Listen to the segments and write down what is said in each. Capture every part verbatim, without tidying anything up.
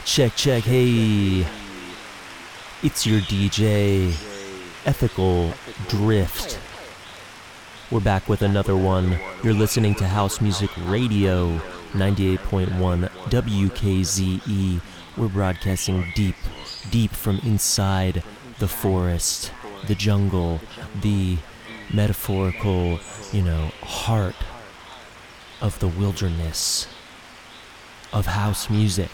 Check, check, hey. It's your D J, Ethical Drift. We're back with another one. You're listening to House Music Radio, ninety-eight point one W K Z E. We're broadcasting deep, deep from inside the forest, the jungle, the metaphorical, you know, heart of the wilderness of house music.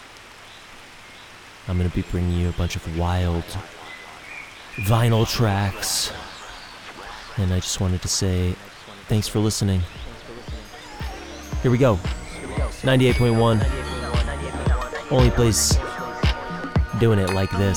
I'm going to be bringing you a bunch of wild vinyl tracks, and I just wanted to say thanks for listening. Here we go. ninety-eight point one. Only place doing it like this.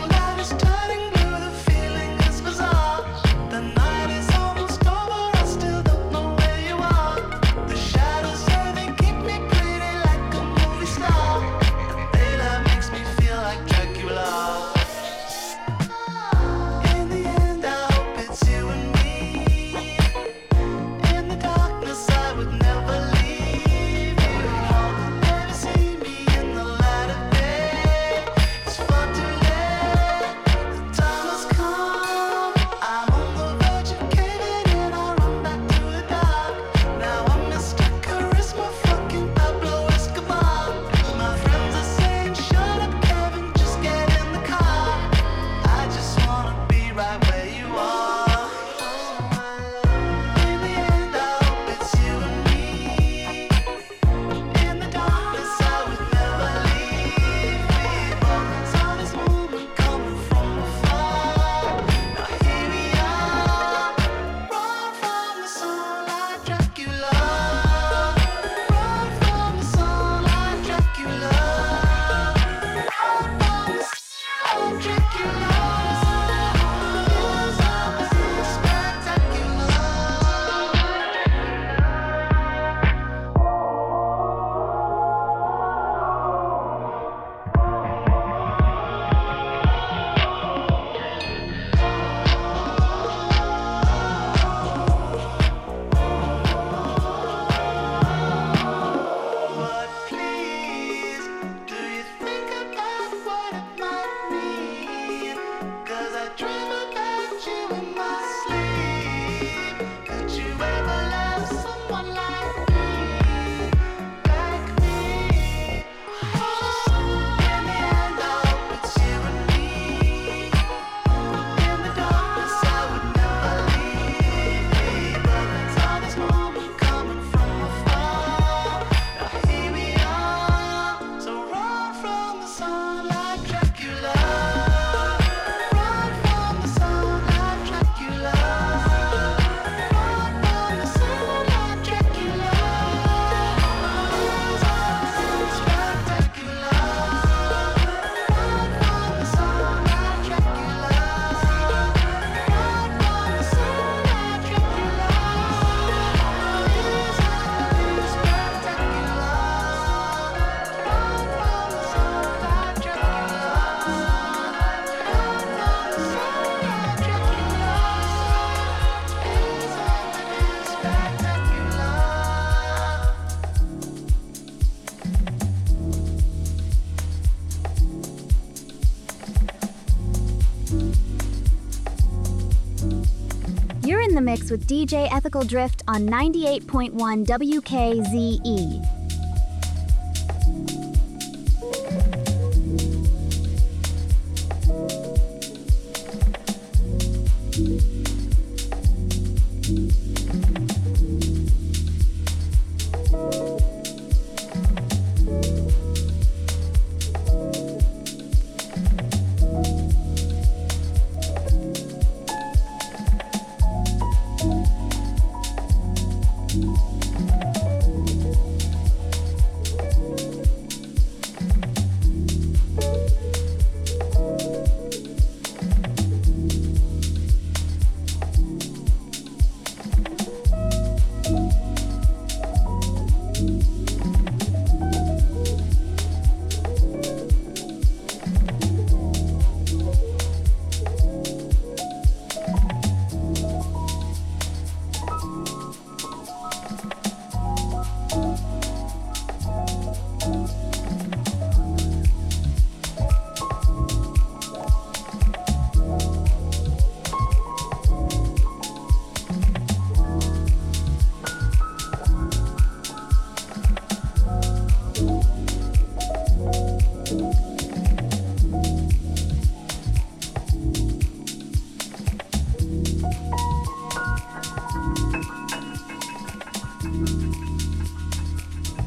Mix with D J Ethical Drift on ninety-eight point one W K Z E.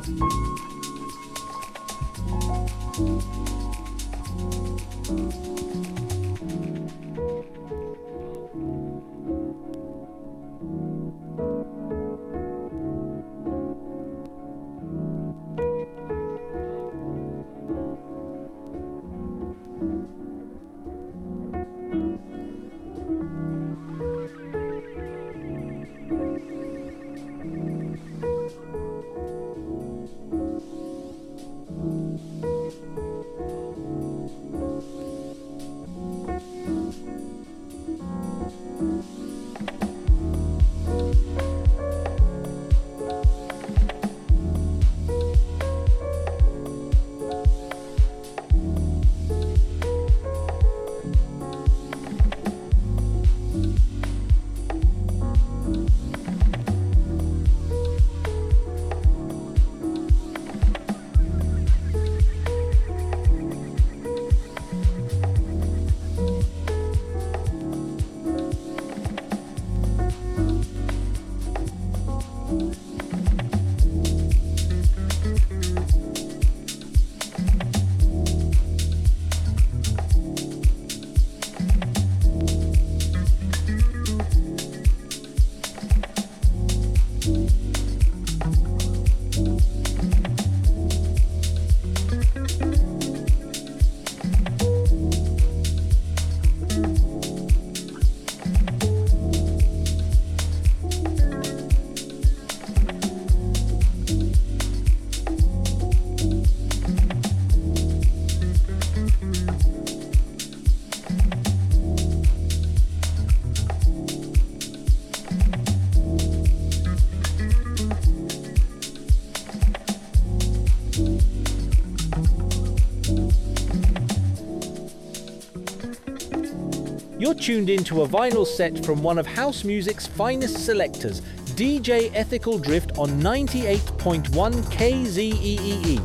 You're tuned into a vinyl set from one of house music's finest selectors, D J Ethical Drift on ninety-eight point one K Z E E E.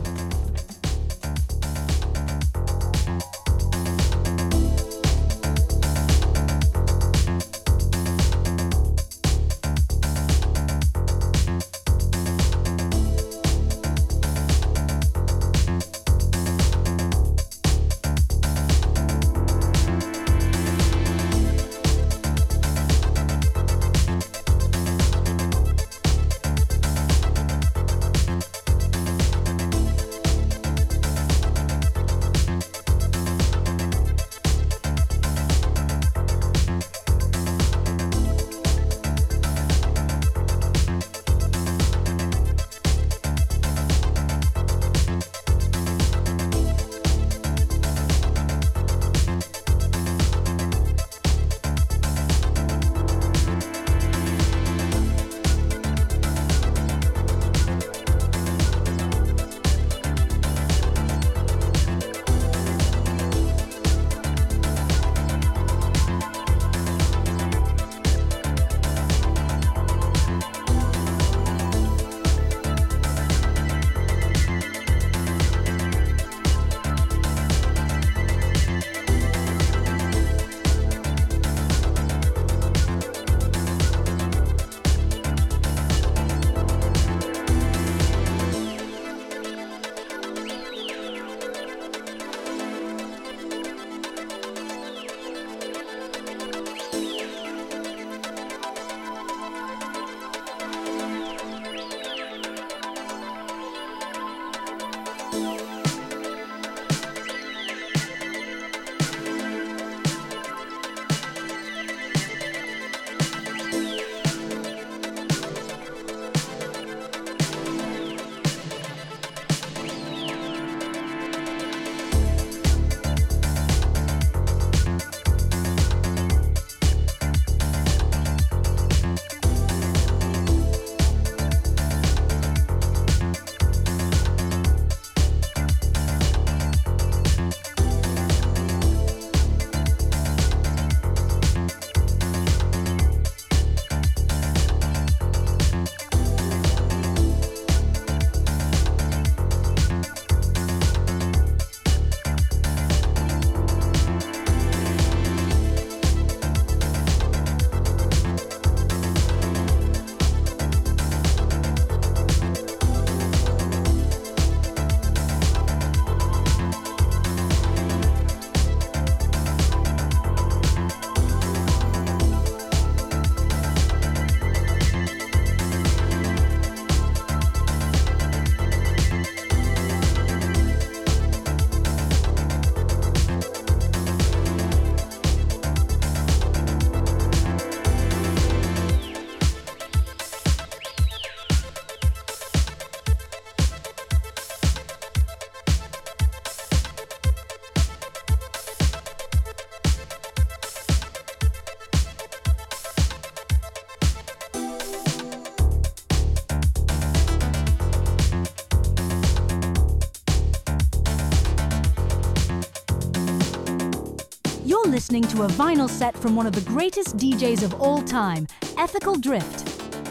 You're listening to a vinyl set from one of the greatest D Js of all time, Ethical Drift.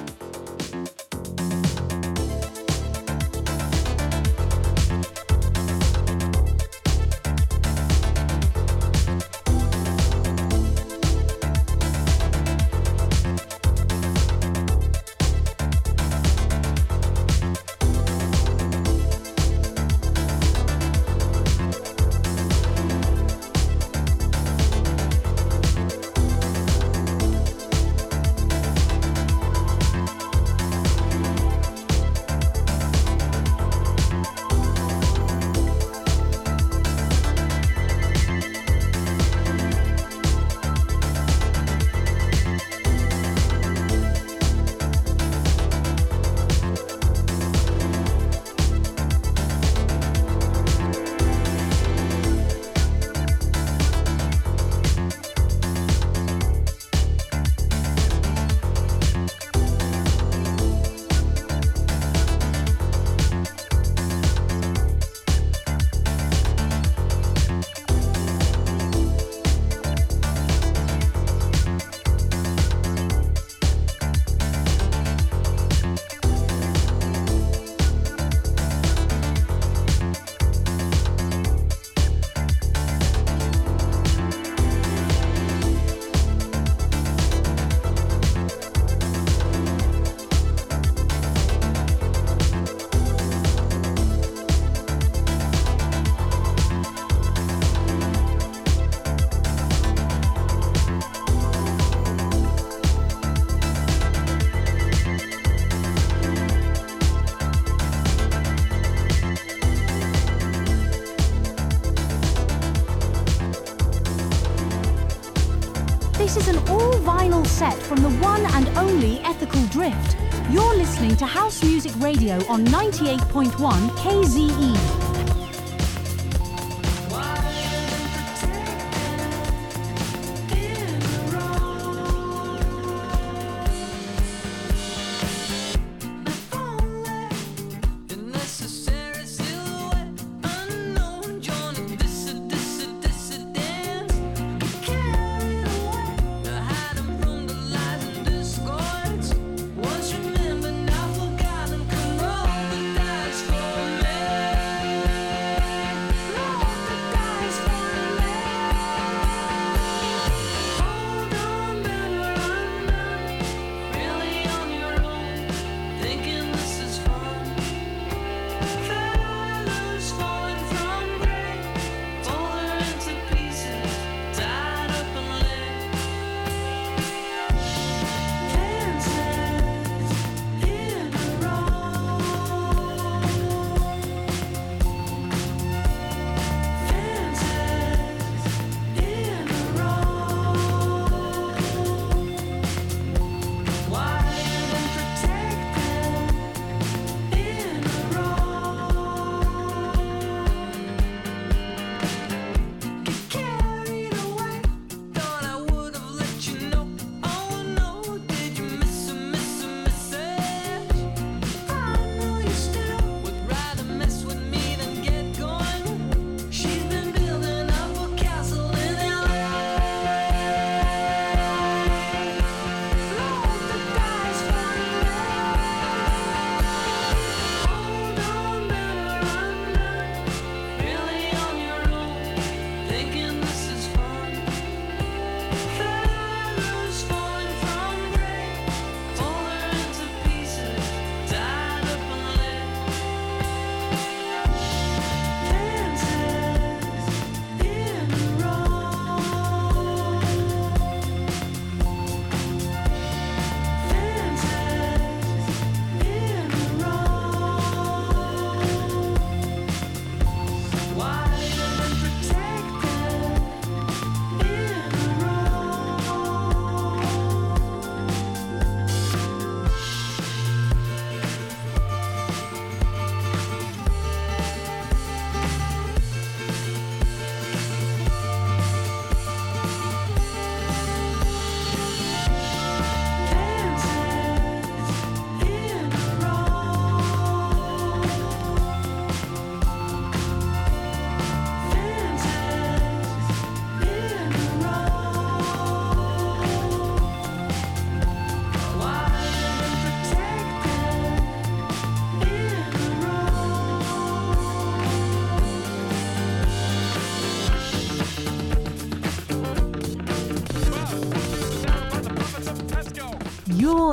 This is an all-vinyl set from the one and only Ethical Drift. You're listening to House Music Radio on ninety-eight point one K Z E. Once remember, now forgotten, come roll the dice for me.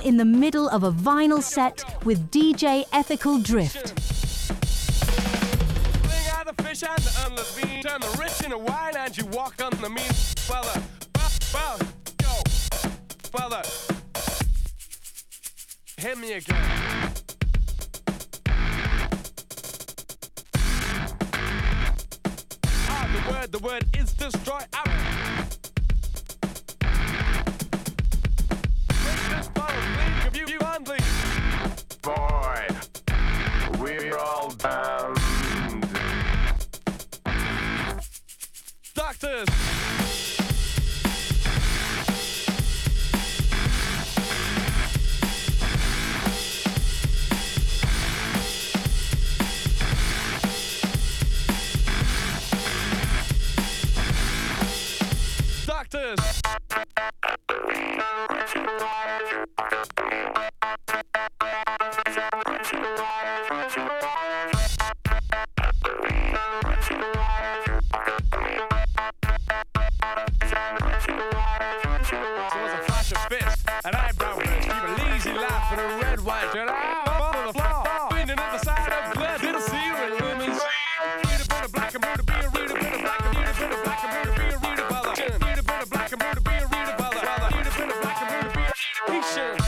in the middle of a vinyl set with D J Ethical Drift. Bring out the fish and the endless bean. Turn the rich into wine and you walk on the mean. Well, uh, well, well, yo, well, uh, hit me again. Ah, the word, the word is destroy. Out. You, you only. Boy, we're all bound. Doctors. Doctors. An eyebrow burst, keep a lazy laugh and a red wine. Get out on the floor, bending at the side of glass in a ceiling. Women read a bit of black and blue to be a read a bit of black and read a bit of black and blue to be a read a bother. Read a bit of black and blue to be a read a bother. Read a bit of black and blue to be a patient.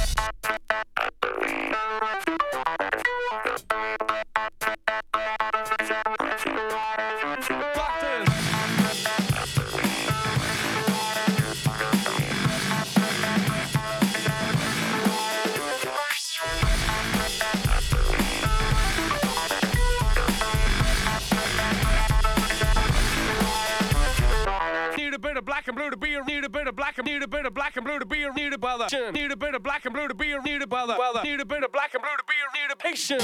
Black and blue to be a need a bit of black and need a bit of black and blue to be a need a bother. Need a bit of black and blue to be a need a bother. Need a bit of black and blue to be a need a patient.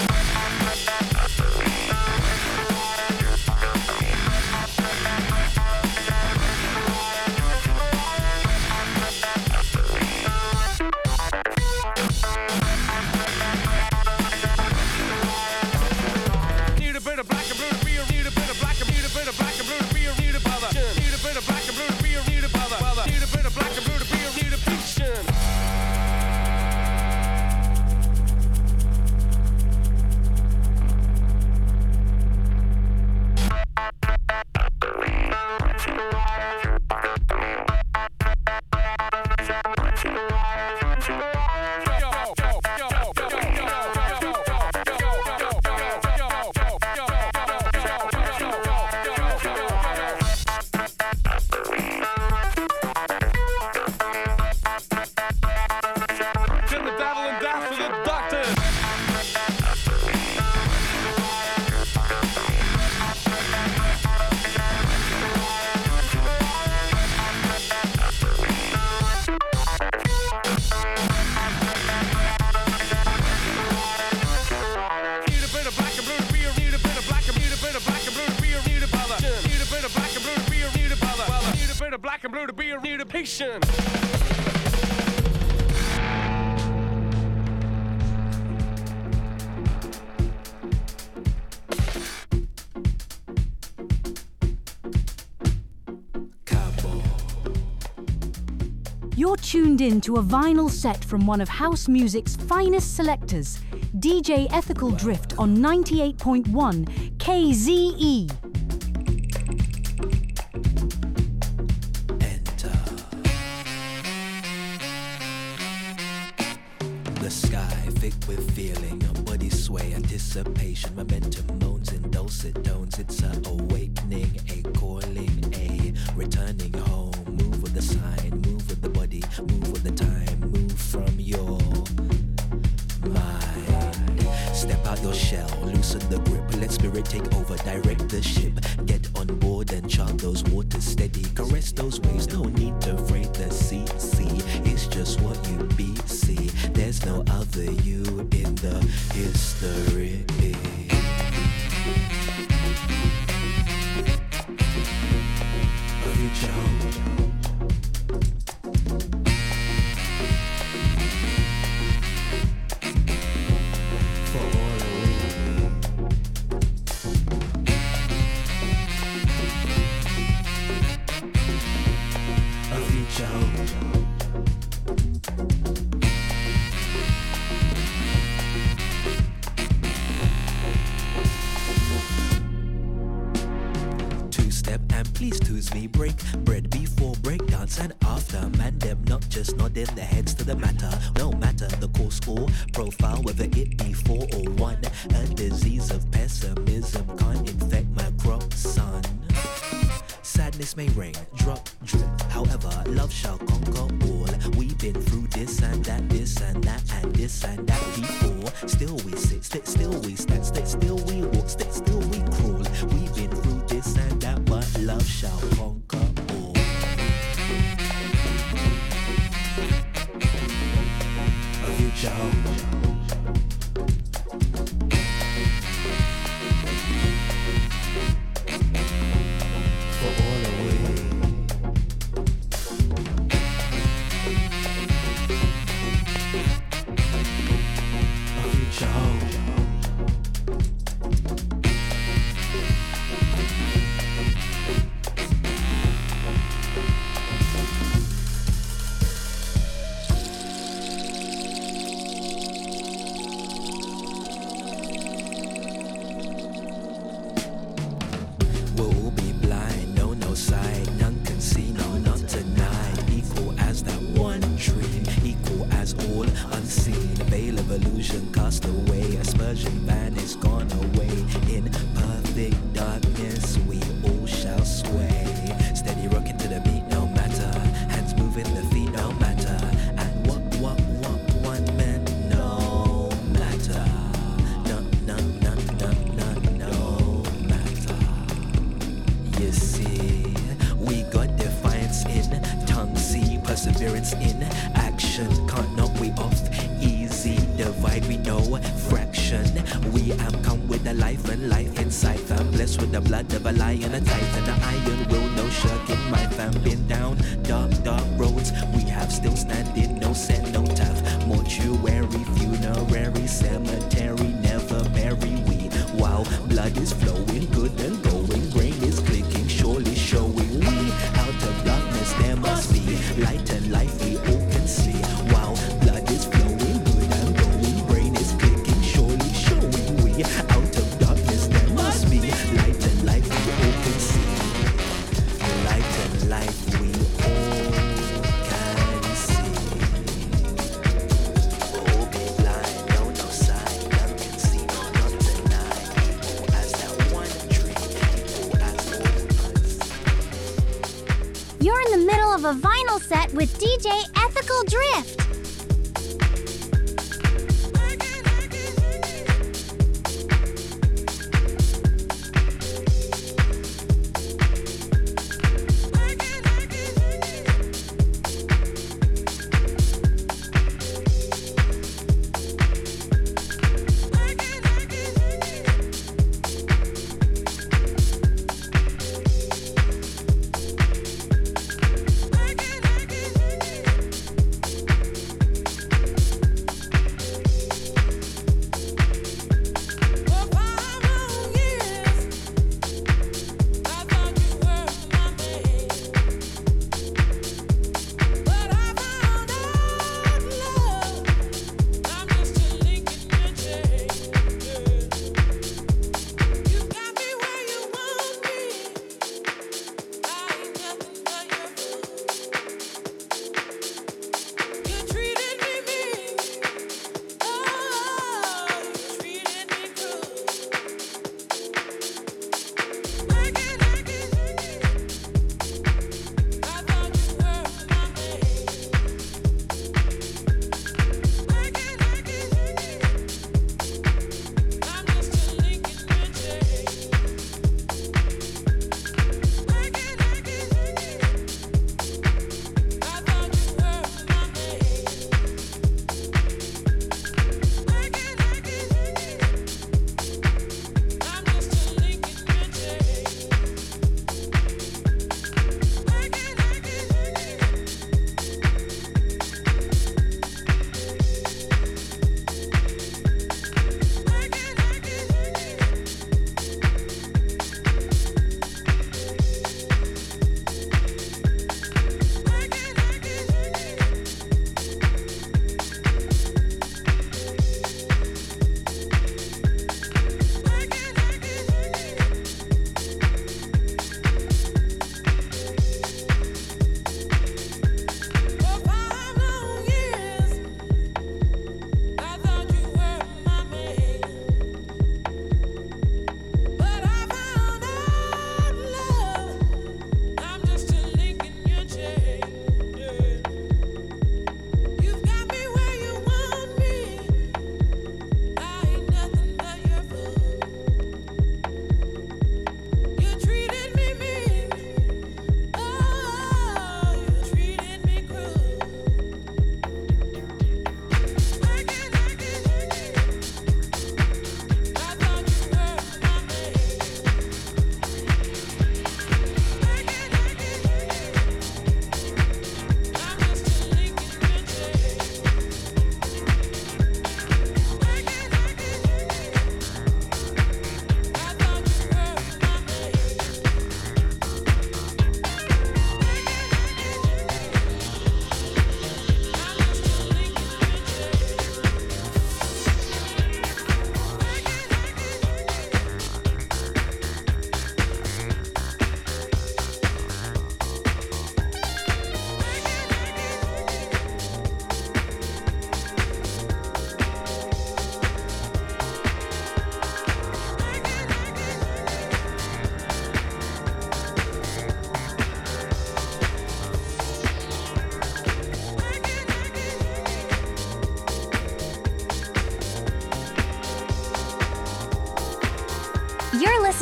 Need a bit of black and blue to be a need a bit of black and need a bit of black and blue to be a need a bother. Need a bit of black and blue to be a need a bother. Need a bit of black and blue to be a need a patient. Black and blue to be a need a patient. You're tuned in to a vinyl set from one of house music's finest selectors, D J Ethical Drift on ninety-eight point one K Z E. The sky thick with feeling, body sway, anticipation, momentum, moans in dulcet tones. It's a awakening, a calling, a returning home. Move with the sign, move with the body, move with the time, move from your mind. Step out your shell, loosen the grip, let spirit take over, direct the ship. Get on board and chart those waters steady, caress those waves, no need to freight the sea. See, it's just what you be, see. There's no other you in the history. A future home. step and please twos me break bread before break dance and after. Man them not just nodding their heads to the matter. No matter the course or profile, whether it be four or one. A disease of pessimism can't infect my crop, son. Sadness may reign, drop, drip. However, love shall conquer all. We've been through this and that, this and that, and this and that before. Still we sit, sit, still we stand, sit, still we walk, sit, still we crawl. We've been through this and that, but love shall conquer all. A future hope. A vinyl set with D J Ethical Drift.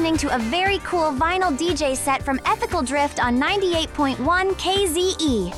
listening to a very cool vinyl D J set from Ethical Drift on ninety-eight point one K Z E.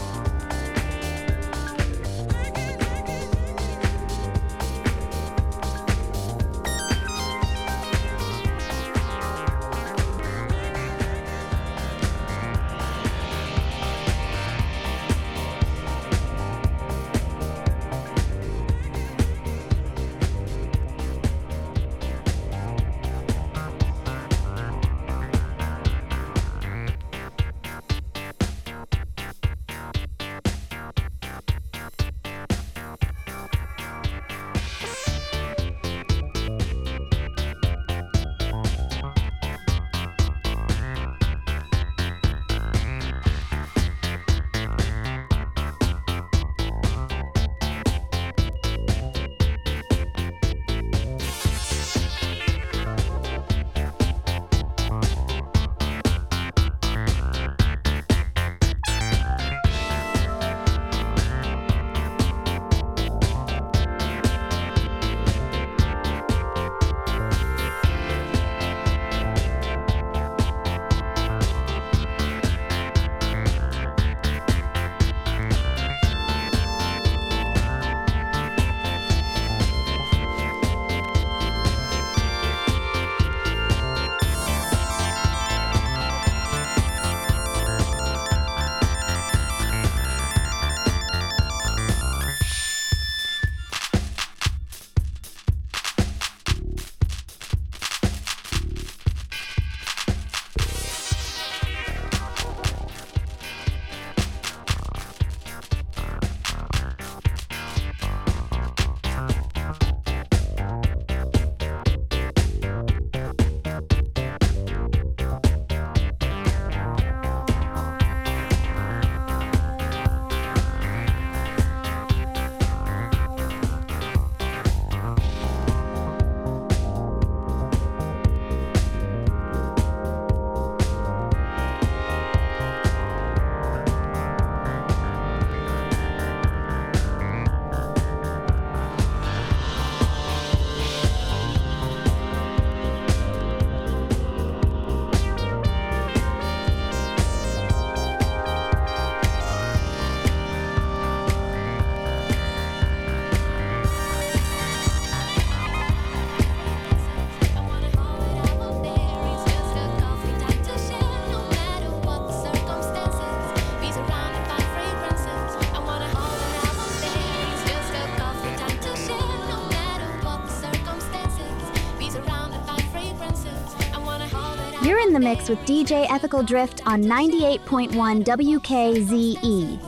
You're in the mix with D J Ethical Drift on ninety-eight point one W K Z E.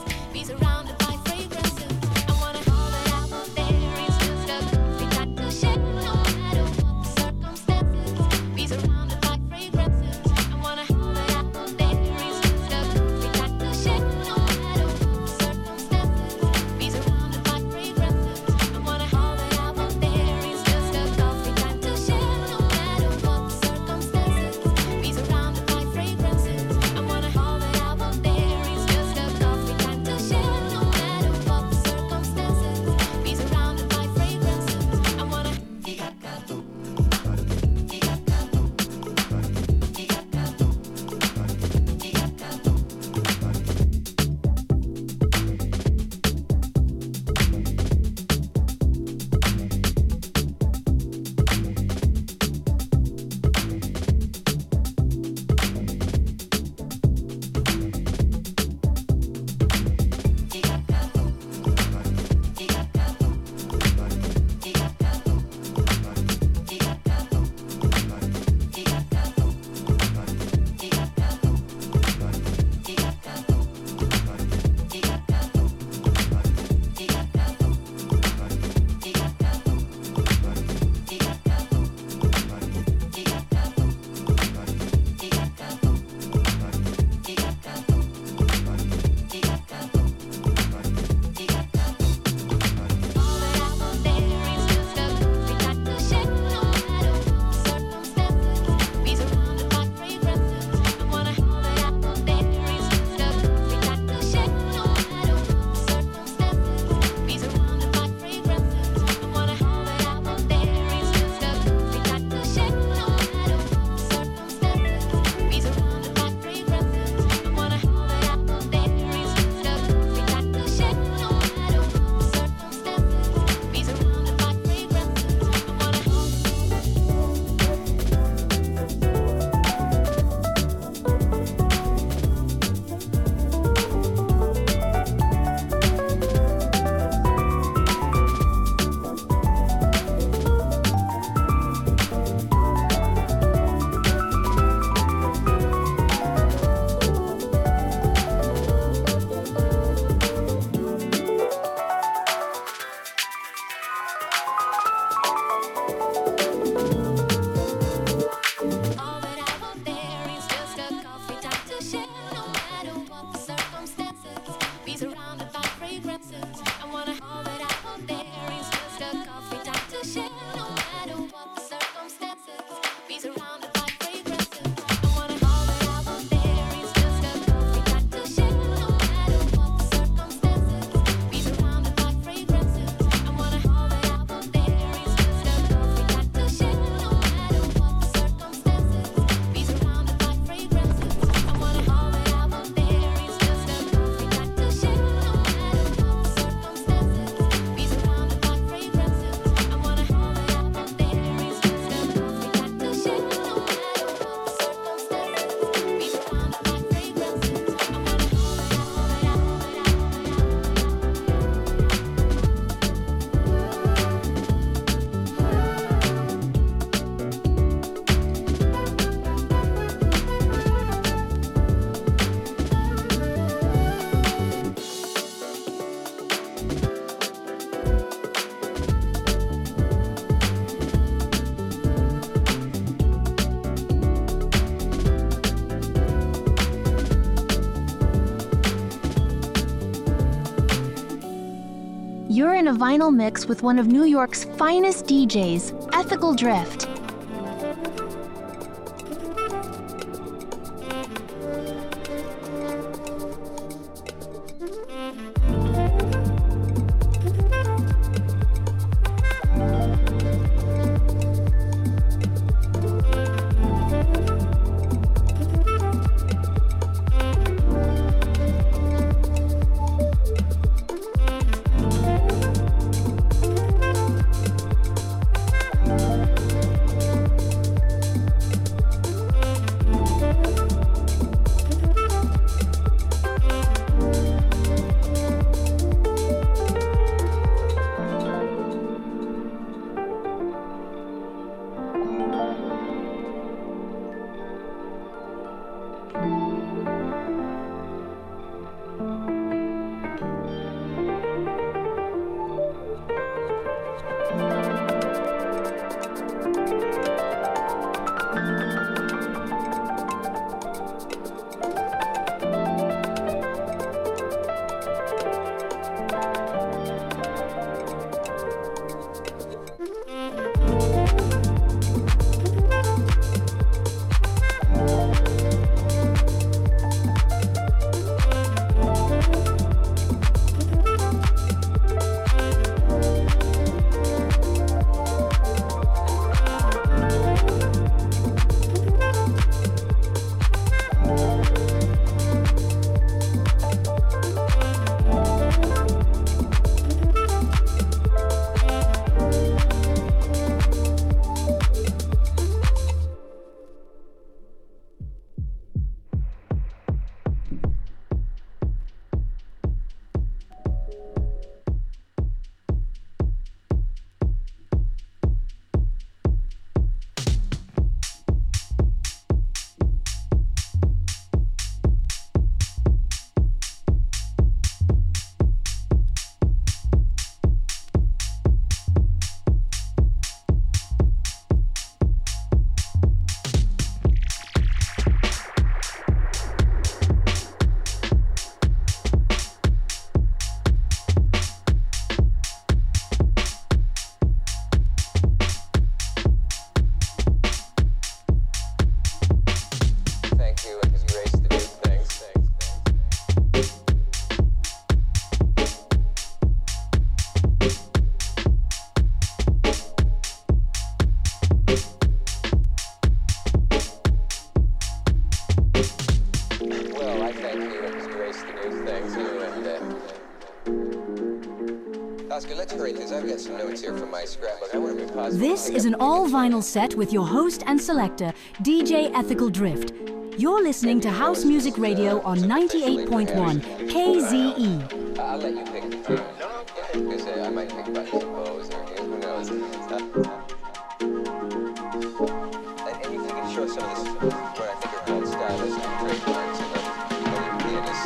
a vinyl mix with one of New York's finest D Js, Ethical Drift. This is an all-vinyl set with your host and selector, D J Ethical Drift. You're listening to House Music Radio on ninety-eight point one K Z E. I'll let you pick the tune. Because uh, I might pick buttons and bows or who knows. And, and you can show some of this, what I think are called stylists and trademarks and other pianists.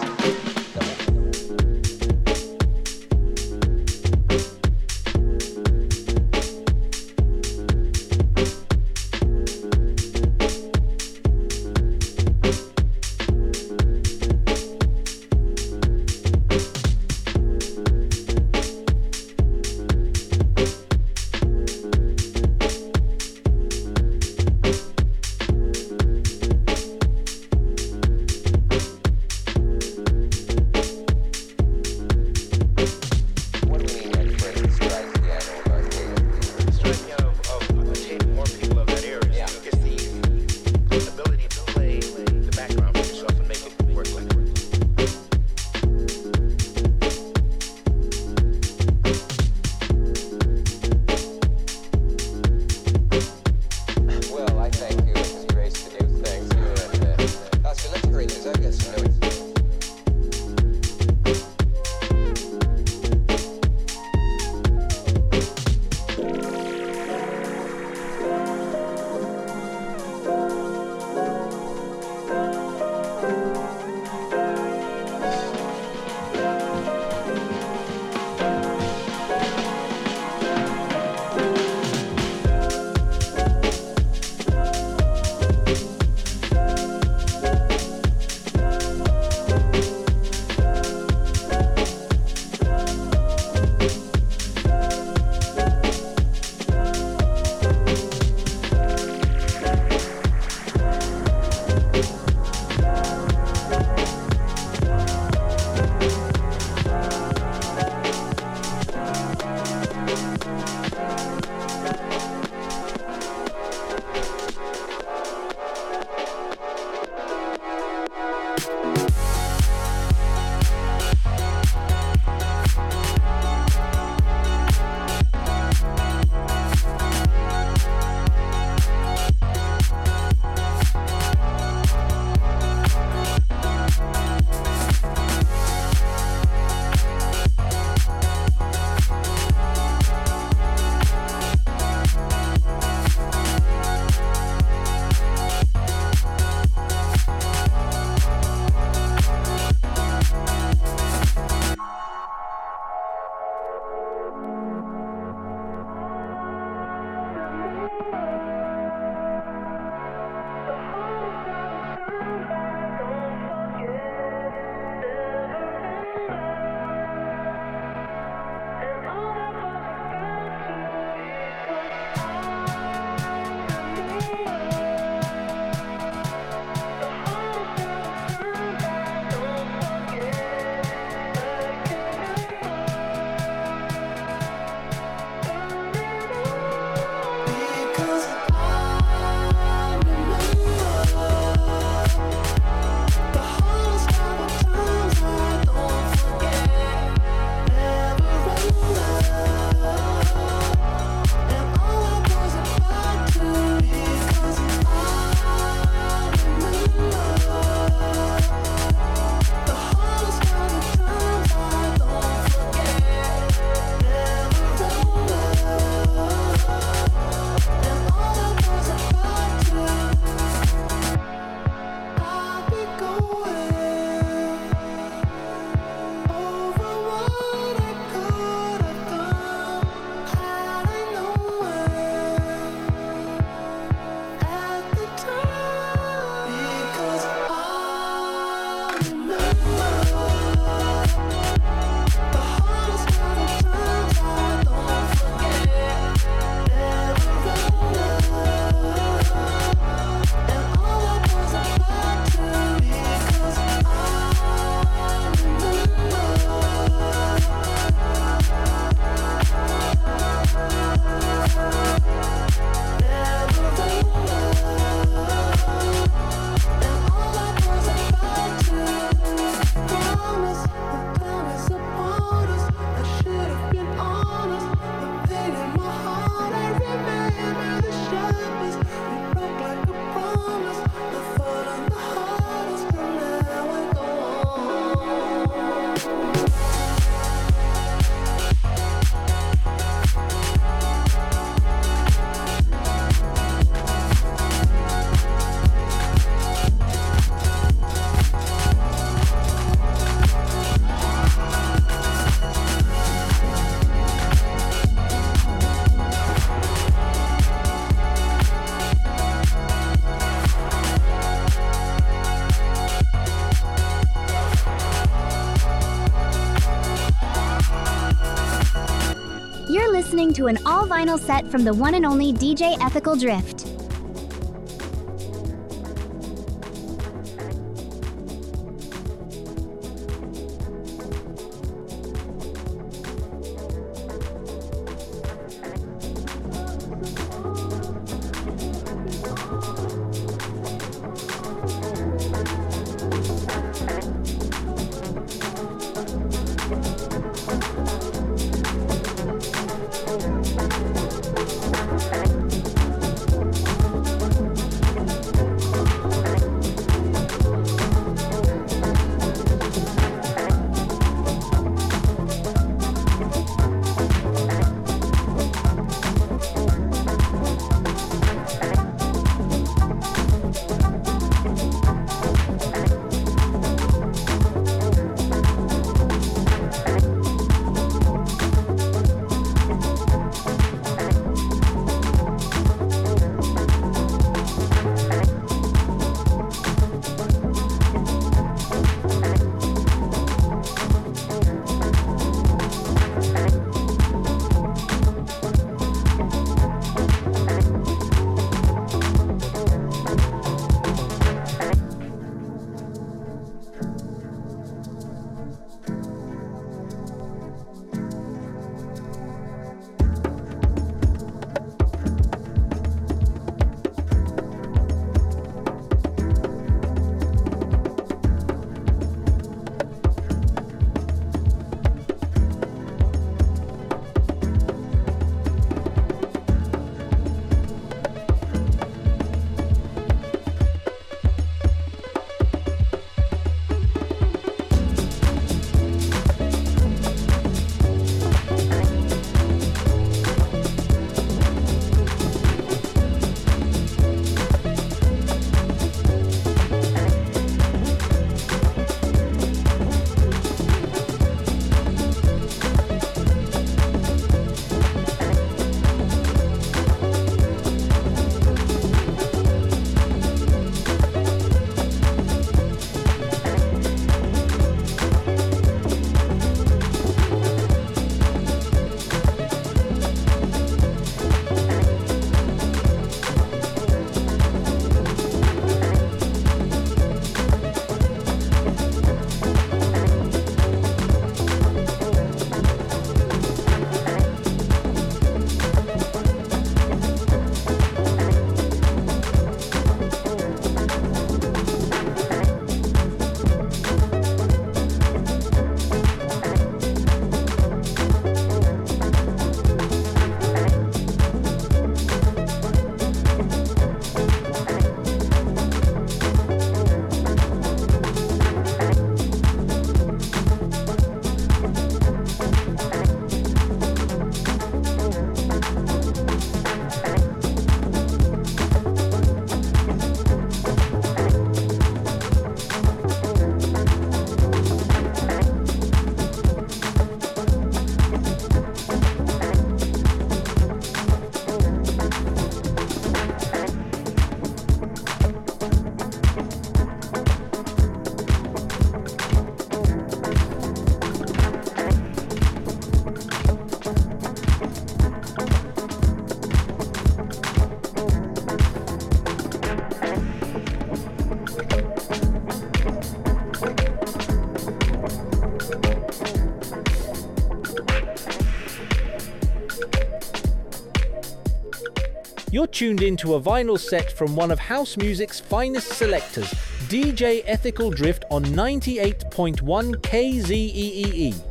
listening to an all-vinyl set from the one and only D J Ethical Drift. You're tuned into a vinyl set from one of house music's finest selectors, D J Ethical Drift on ninety-eight point one K Z E E E.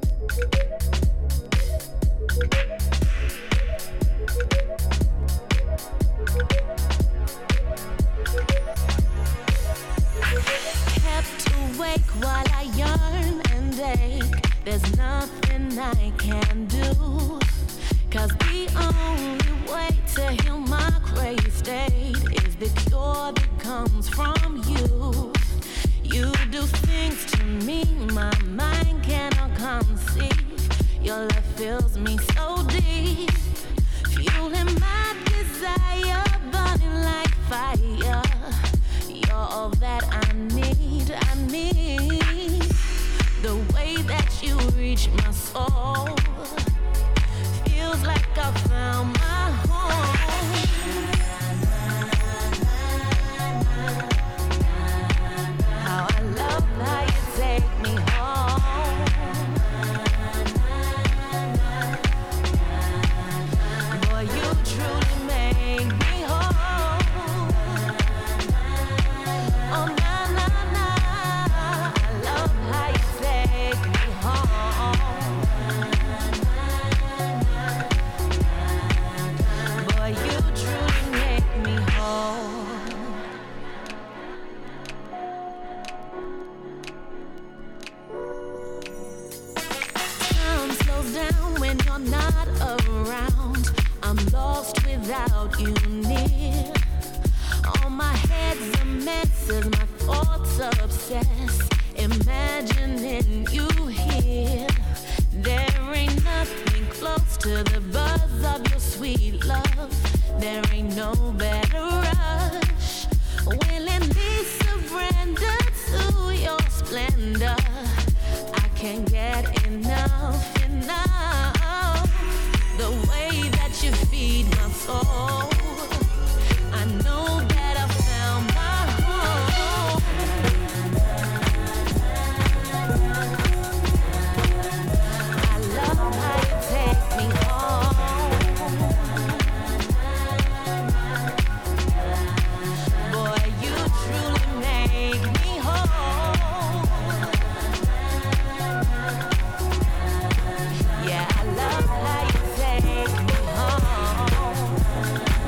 While I yearn and ache, there's nothing I can do. Cause the only way to heal my crazy state is the cure that comes from you. You do things to me my mind cannot conceive. Your love fills me so deep, fueling my desire, burning like fire. You're all that I need, I need. The way that you reach my soul feels like I found my home. How I love how you take me home. Boy, you truly make me whole. Oh, na na na, I love how you take me home. Boy, you truly make me whole. Time slows down when you're not around. I'm lost without you near. All my head's a mess as my thoughts obsess, imagining you here. There ain't nothing close to the buzz of your sweet love. There ain't no better rush. Willingly surrender to your splendor. I can't get enough, enough. The way that you feed my soul, I know that I found my home. I love how you take me home. Boy, you truly make me whole. Yeah, I love how you take me home.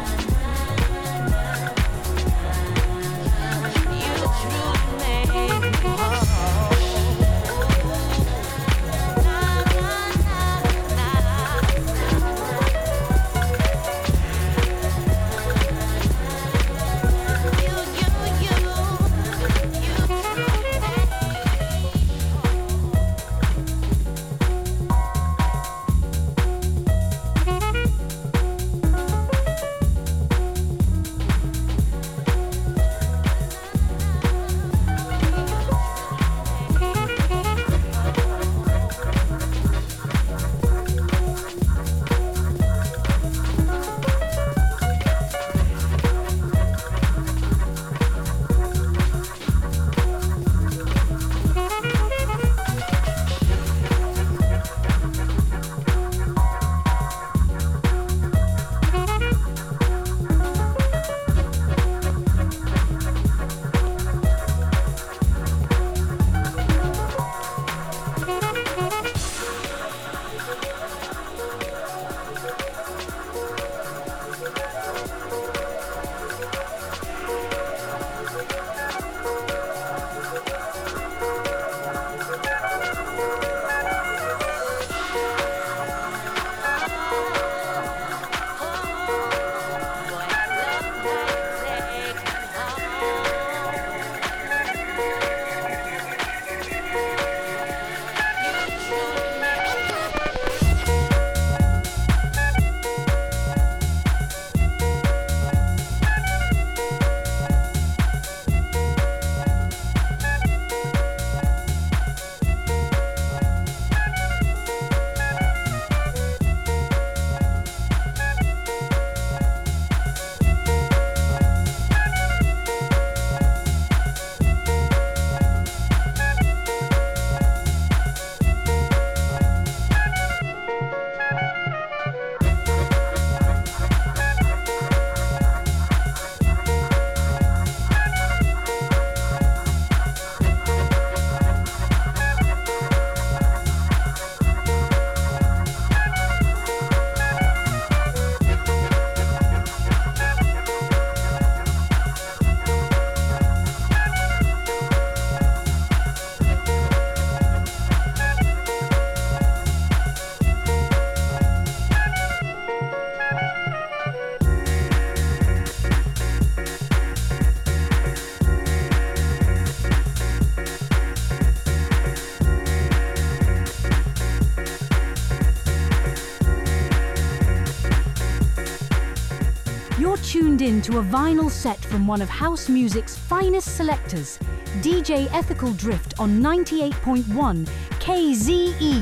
tuned in to a vinyl set from one of house music's finest selectors, D J Ethical Drift on ninety-eight point one K Z E.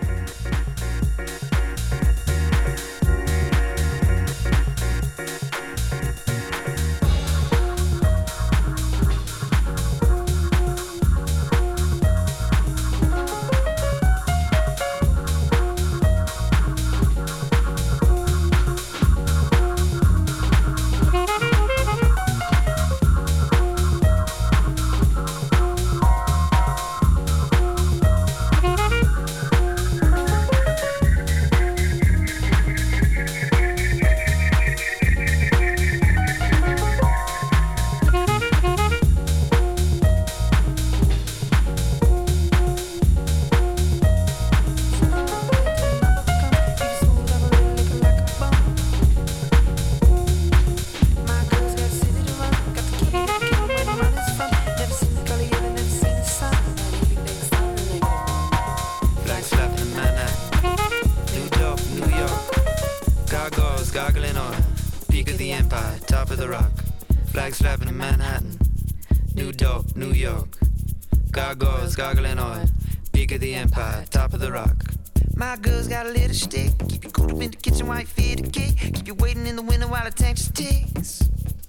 My girl's got a little stick. Keep you cool up in the kitchen while you feed the cake. Keep you waiting in the window while the taxi takes.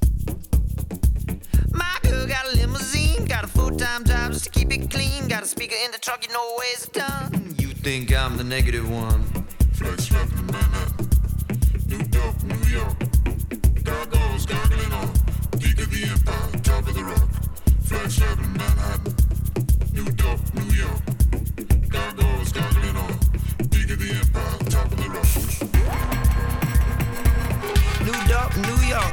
My girl got a limousine. Got a full-time job just to keep it clean. Got a speaker in the trunk, you know where's it done. You think I'm the negative one. Flex rapping Manhattan. New York, New York. Gargoyles gargling on. Peak of the empire, top of the rock. Flex rapping Manhattan. New York, New York. Gargoyles gargling on. Peak of the empire, top of the rock. New York, New York.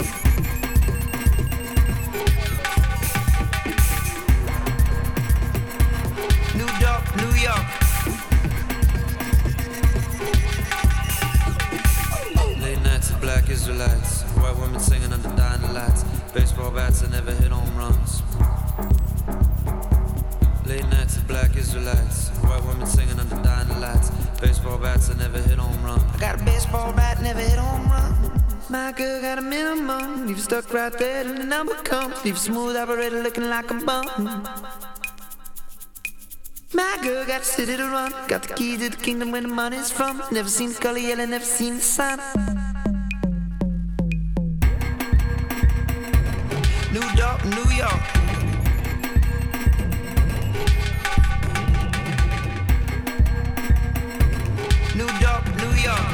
New York, New York. Late nights of black Israelites. White women singing under dying lights. Baseball bats that never hit home runs. Late nights of black Israelites. White women singing under dying lights. Baseball bats that never hit home run. I got a baseball bat, never hit home run. My girl got a minimum. Leave you stuck right there till the number comes. Leave you smooth operator looking like a bum. My girl got a city to run. Got the key to the kingdom where the money's from. Never seen the color yellow, never seen the sun. New York, New York. New York, New York.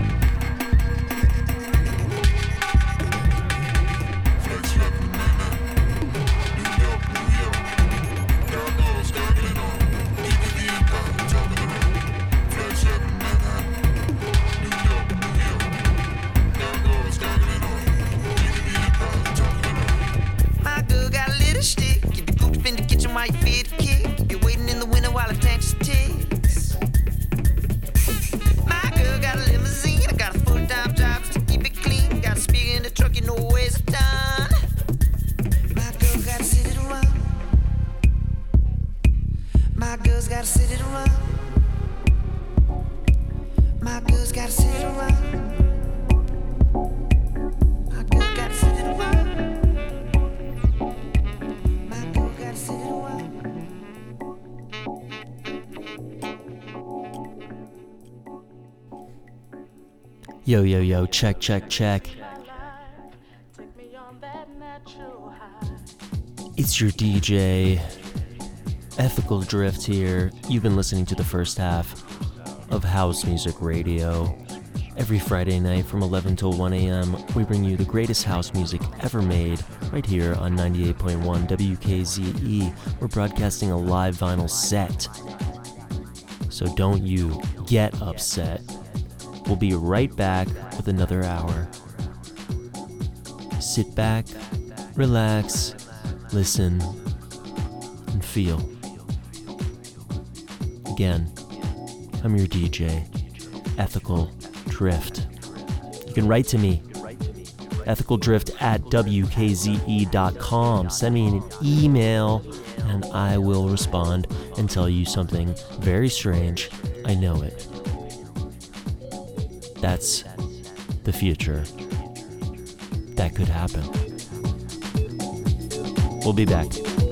Flex rapping Manhattan. New York, New York. Gargoyles gargling on. Peak of the empire, top of the rock. Flex rapping Manhattan. New York, New York. Gargoyles gargling on. Peak of the empire, top of the rock. My girl got a little stick. Keep you cooked up in the kitchen while you feed the kid. Keep you waiting in the window while the taxi takes. My girl got a limousine. I got a full-time job just to keep it clean. Got a speaker in the truck, you know where's it done. My girl got a city to run. My girl's got a city to run. My girl's got a city to run. My girl got a city to run. My girl got a city to run. Yo, yo, yo, check, check, check. It's your D J, Ethical Drift here. You've been listening to the first half of House Music Radio. Every Friday night from eleven till one a.m., we bring you the greatest house music ever made right here on ninety-eight point one W K Z E. We're broadcasting a live vinyl set, so don't you get upset. We'll be right back with another hour. Sit back, relax, listen, and feel. Again, I'm your D J, Ethical Drift. You can write to me, ethicaldrift at w k z e dot com. Send me an email and I will respond and tell you something very strange. I know it. That's the future. That's that could happen. We'll be back.